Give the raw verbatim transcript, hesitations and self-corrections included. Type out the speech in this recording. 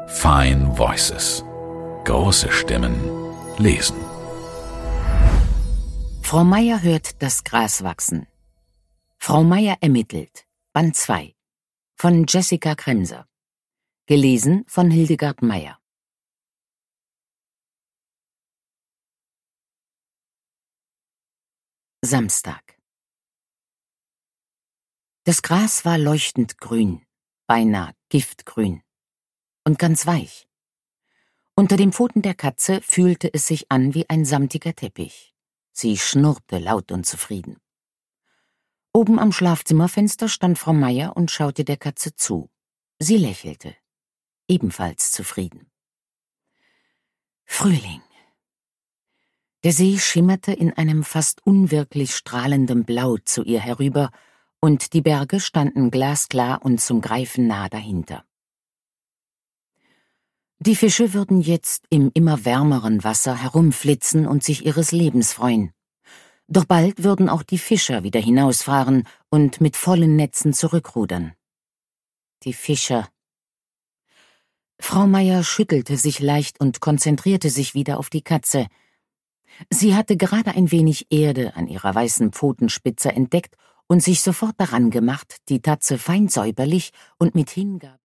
Fine Voices. Große Stimmen lesen. Frau Meier hört das Gras wachsen. Frau Meier ermittelt. Band zwei. Von Jessica Kremser. Gelesen von Hildegard Meier. Samstag. Das Gras war leuchtend grün, beinahe giftgrün und ganz weich. Unter den Pfoten der Katze fühlte es sich an wie ein samtiger Teppich. Sie schnurrte laut und zufrieden. Oben am Schlafzimmerfenster stand Frau Meier und schaute der Katze zu. Sie lächelte, ebenfalls zufrieden. Frühling. Der See schimmerte in einem fast unwirklich strahlendem Blau zu ihr herüber, und die Berge standen glasklar und zum Greifen nah dahinter. Die Fische würden jetzt im immer wärmeren Wasser herumflitzen und sich ihres Lebens freuen. Doch bald würden auch die Fischer wieder hinausfahren und mit vollen Netzen zurückrudern. Die Fischer. Frau Meier schüttelte sich leicht und konzentrierte sich wieder auf die Katze. Sie hatte gerade ein wenig Erde an ihrer weißen Pfotenspitze entdeckt und sich sofort daran gemacht, die Tatze fein säuberlich und mit Hingabe